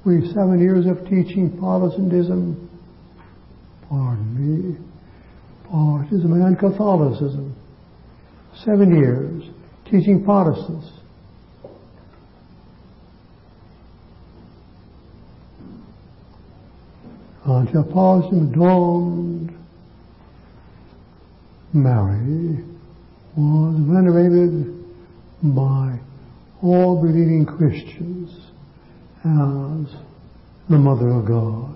We've 7 years of teaching Protestantism, Protestantism and Catholicism. 7 years teaching Protestants. Until Protestantism dawned, Mary was venerated by all believing Christians as the Mother of God.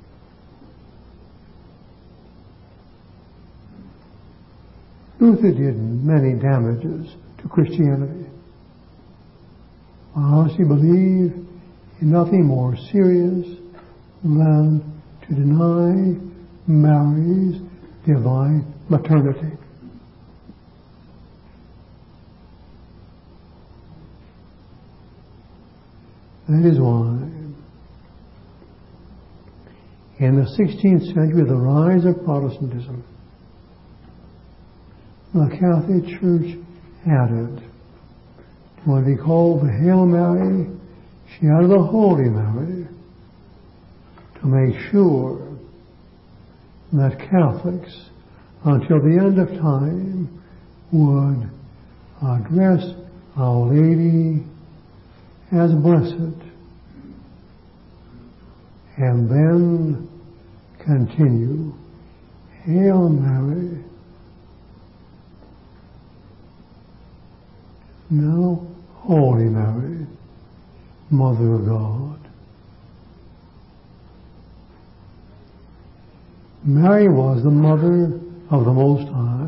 Luther did many damages to Christianity. I honestly believe in nothing more serious than to deny Mary's divine maternity. That is why, in the 16th century, the rise of Protestantism, the Catholic Church added to what we call the Hail Mary. She added the Holy Mary to make sure that Catholics, until the end of time, would address Our Lady as blessed, and then continue, Hail Mary, now Holy Mary, Mother of God. Mary was the Mother of the Most High.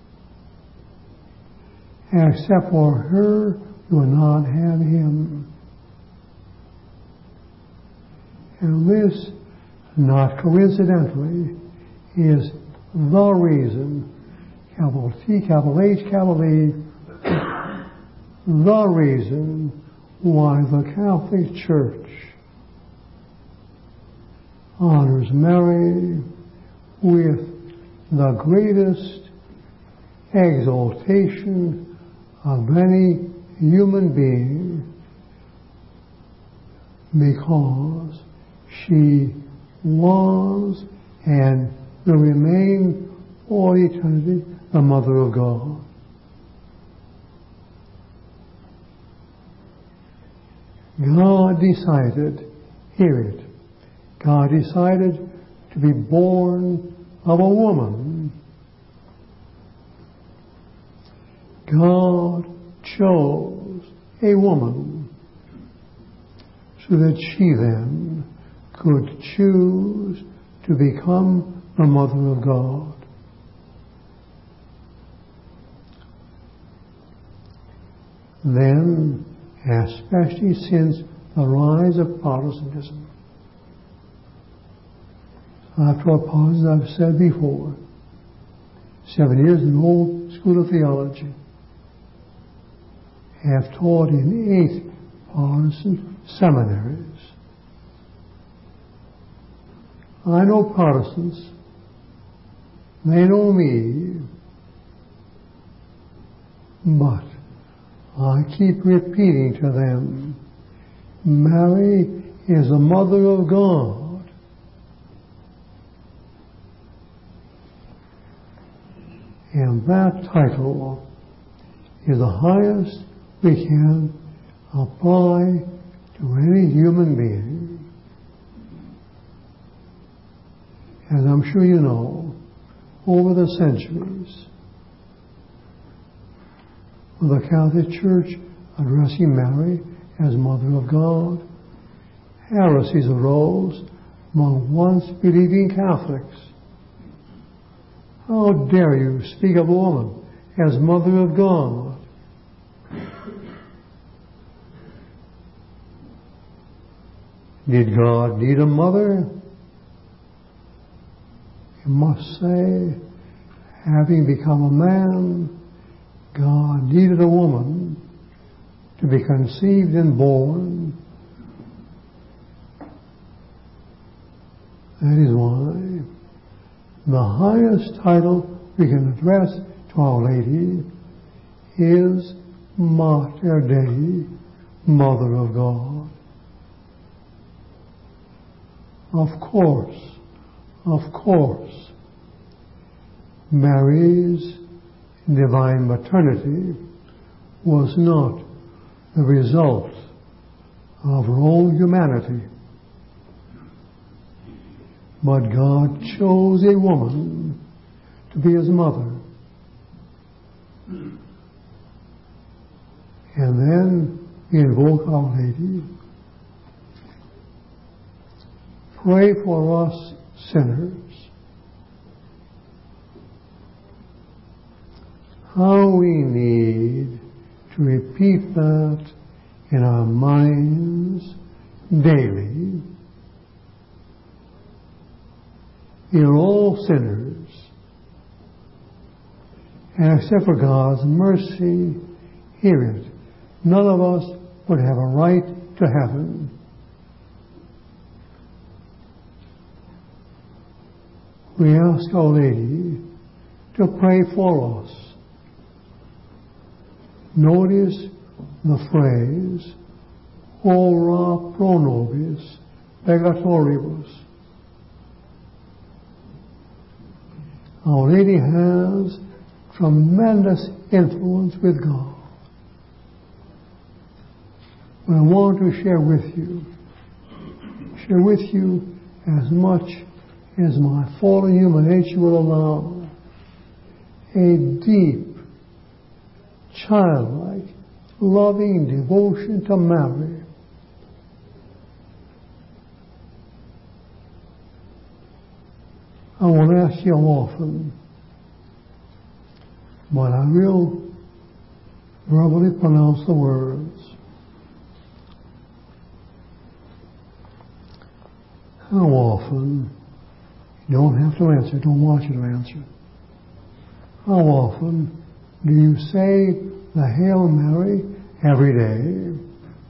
Except for her, you would not have Him. And this, not coincidentally, is the reason, capital T, capital H, capital E, the reason why the Catholic Church honors Mary with the greatest exaltation of any human being, because she was and will remain for eternity the Mother of God. God decided, hear it, God decided to be born of a woman. God chose a woman so that she then could choose to become the Mother of God. Then, especially since the rise of Protestantism, after a pause, I've said before, 7 years in the old school of theology, have taught in 8 Protestant seminaries. I know Protestants, they know me, but I keep repeating to them, Mary is the Mother of God. And that title is the highest we can apply to any human being. As I'm sure you know, over the centuries, with the Catholic Church addressing Mary as Mother of God, heresies arose among once believing Catholics. How dare you speak of a woman as Mother of God? Did God need a mother? You must say, having become a man, God needed a woman to be conceived and born. That is why the highest title we can address to Our Lady is Mater Dei, Mother of God. of course, Mary's divine maternity was not the result of her own humanity, but God chose a woman to be his mother. And then we invoke Our Lady. Pray for us sinners. How we need to repeat that in our minds daily. We are all sinners, and except for God's mercy, hear it, none of us would have a right to heaven. We ask Our Lady to pray for us. Notice the phrase, ora pro nobis peccatoribus. Our Lady has tremendous influence with God. But I want to share with you as much as my fallen human nature will allow, a deep, childlike, loving devotion to Mary. I won't ask you often, but I will verbally pronounce the words. How often, you don't have to answer, don't want you to answer. How often do you say the Hail Mary every day?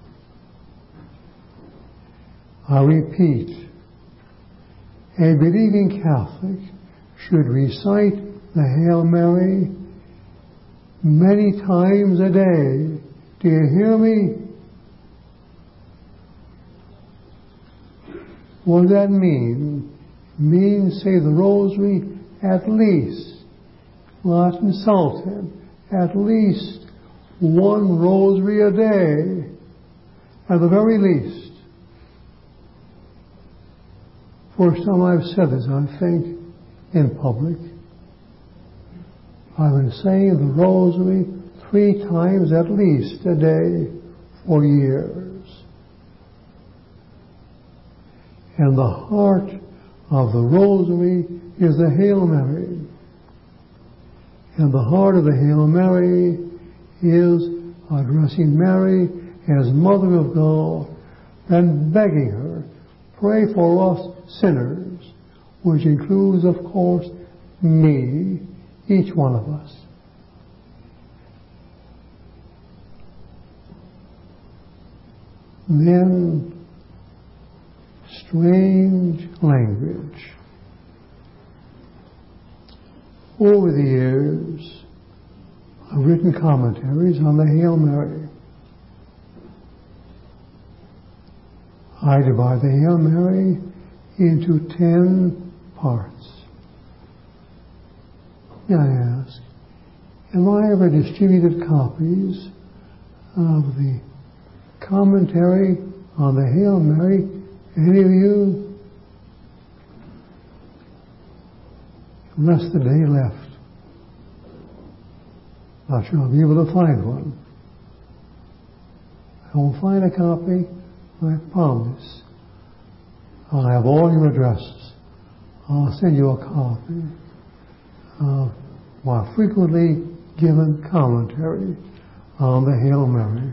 I repeat, a believing Catholic should recite the Hail Mary many times a day. Do you hear me? What does that mean? It means say the Rosary at least, not insulted, at least one Rosary a day, at the very least. First time I've said this, I think, in public. I've been saying the Rosary 3 times at least a day for years. And the heart of the Rosary is the Hail Mary. And the heart of the Hail Mary is addressing Mary as Mother of God and begging her, pray for us sinners, which includes, of course, me, each one of us. Then, strange language. Over the years, I've written commentaries on the Hail Mary. I divide the Hail Mary into 10 parts. And I ask, have I ever distributed copies of the commentary on the Hail Mary? Any of you? Less than a day left. Not sure I'll be able to find one. I won't find a copy, I promise. I'll have all your addresses. I'll send you a copy of my frequently given commentary on the Hail Mary.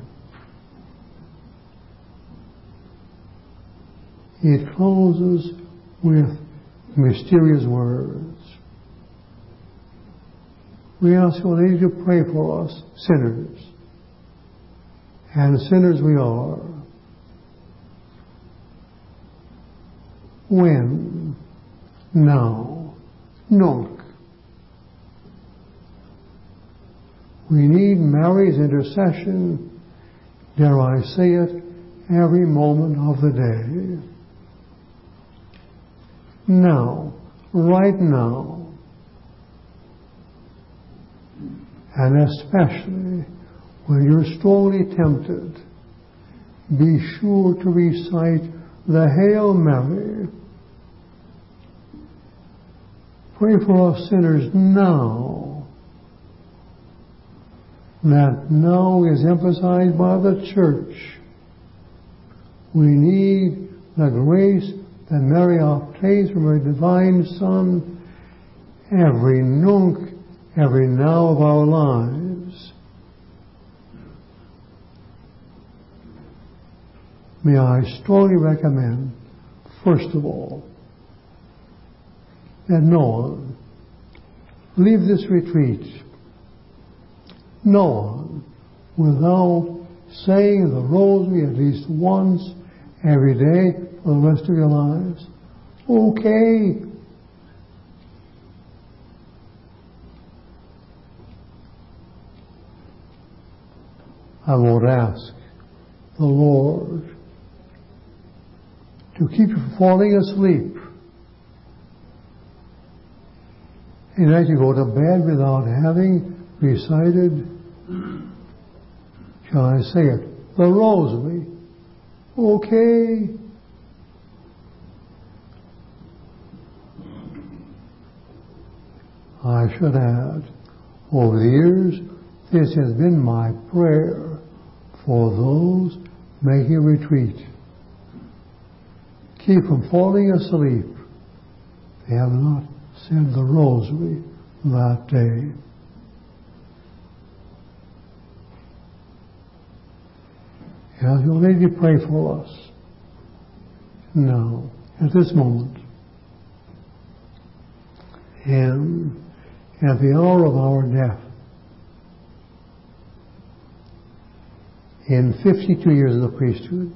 It closes with mysterious words. We ask Our Lady to pray for us sinners. And sinners we are. When? Now. Nunc. We need Mary's intercession, dare I say it, every moment of the day. now, right now. And especially when you're strongly tempted, be sure to recite the Hail Mary. Pray for us sinners now. That now is emphasized by the church. We need the grace that Mary obtains from her divine Son every nook, every now of our lives. May I strongly recommend, first of all, that no one leave this retreat, no one, without saying the rosary at least once every day for the rest of your lives. Okay. I won't ask the Lord to keep you from falling asleep. And as you go to bed without having recited, shall I say it, the rosary. Okay. I should add, over the years, this has been my prayer for those making a retreat. Keep from falling asleep. They have not said the rosary that day. As your lady pray for us now, at this moment, and at the hour of our death. In 52 years of the priesthood,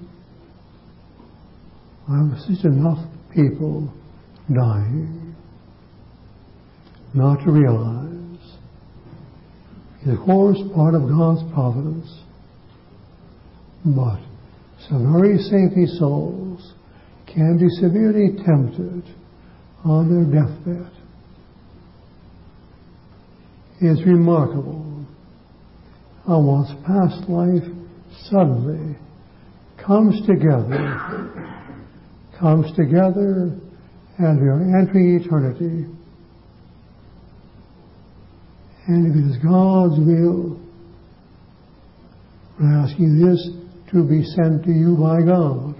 I've seen enough people dying not to realize it's of course part of God's providence, but some very saintly souls can be severely tempted on their deathbed. It's remarkable how one's past life suddenly comes together as we are entering eternity. And if it is God's will, we're asking this to be sent to you by God.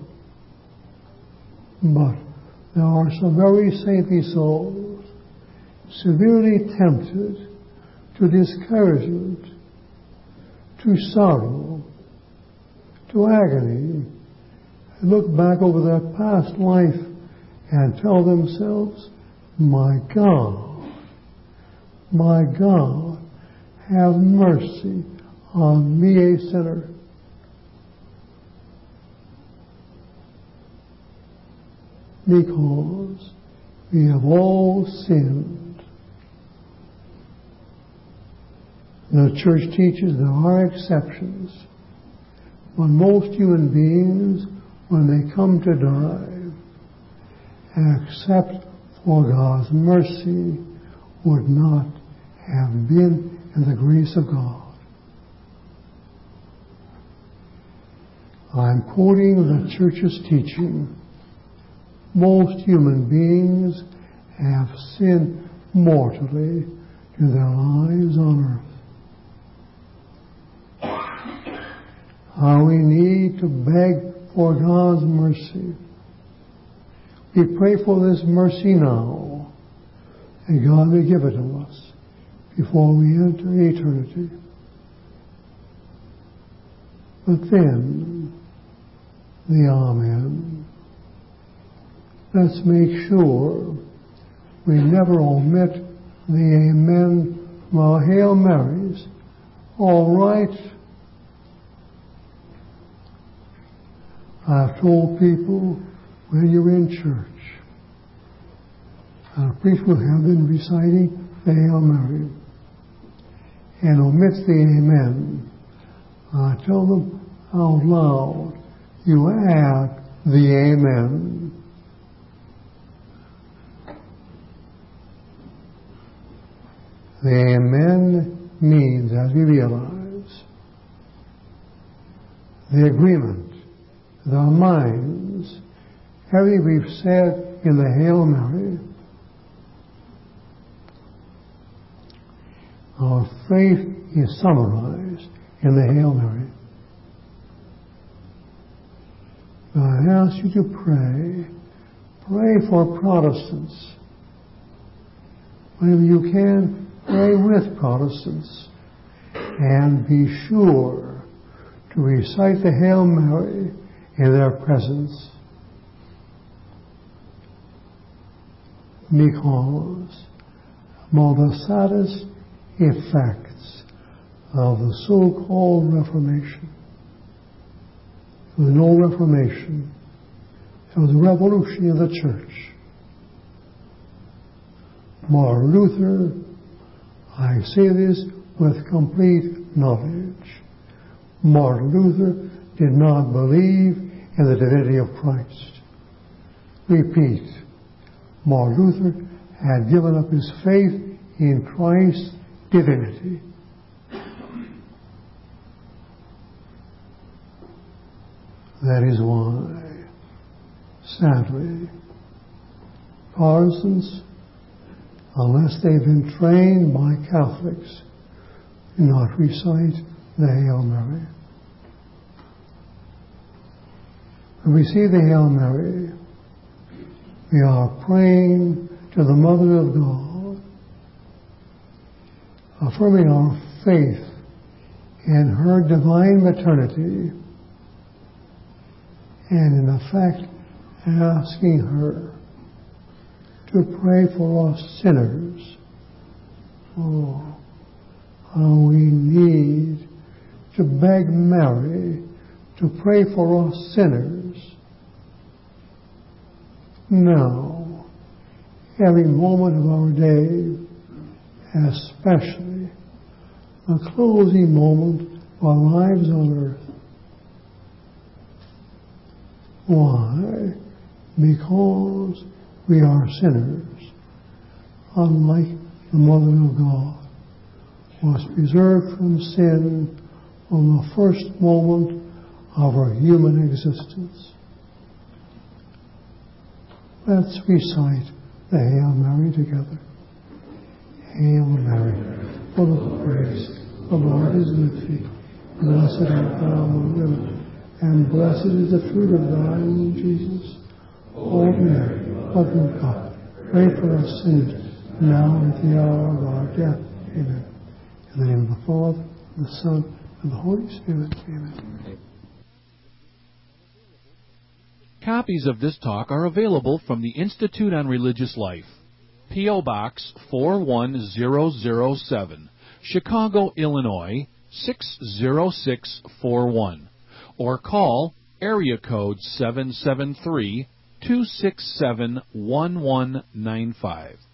But there are some very saintly souls severely tempted to discouragement, to sorrow, to agony, and look back over their past life and tell themselves, my God, have mercy on me, a sinner. Because we have all sinned. The church teaches there are exceptions. But most human beings, when they come to die, except for God's mercy, would not have been in the grace of God. I'm quoting the church's teaching. Most human beings have sinned mortally in their lives on earth. How we need to beg for God's mercy. We pray for this mercy now, and God may give it to us before we enter eternity. But then, the Amen. Let's make sure we never omit the Amen from our Hail Marys. All right. I've told people when you're in church, a priest will have been reciting the Hail Mary and omits the Amen. I tell them out loud, you add the Amen. The Amen means, as we realize, the agreement with our minds, everything we've said in the Hail Mary, our faith is summarized in the Hail Mary. I ask you to pray for Protestants. Whenever you can, pray with Protestants, and be sure to recite the Hail Mary in their presence, because among the saddest effects of the so-called Reformation, there was no Reformation, there was a revolution in the church. Martin Luther, I say this with complete knowledge, Martin Luther did not believe in the divinity of Christ. Repeat, Martin Luther had given up his faith in Christ's divinity. That is why, sadly, Protestants, unless they've been trained by Catholics, do not recite the Hail Mary. When we see the Hail Mary, we are praying to the Mother of God, affirming our faith in her divine maternity, and in effect asking her to pray for us sinners. Oh, how we need to beg Mary to pray for us sinners. Now, every moment of our day, especially the closing moment of our lives on earth. Why? Because we are sinners, unlike the Mother of God, was preserved from sin from the first moment of our human existence. Let's recite the Hail Mary together. Hail Mary, full of grace, the Lord is with thee. Blessed art thou among women, and blessed is the fruit of thy womb, Jesus. Holy Mary, Mother of God, pray for us sinners, now and at the hour of our death. Amen. In the name of the Father, and the Son, and the Holy Spirit. Amen. Copies of this talk are available from the Institute on Religious Life, P.O. Box 41007, Chicago, Illinois 60641, or call area code 773-267-1195.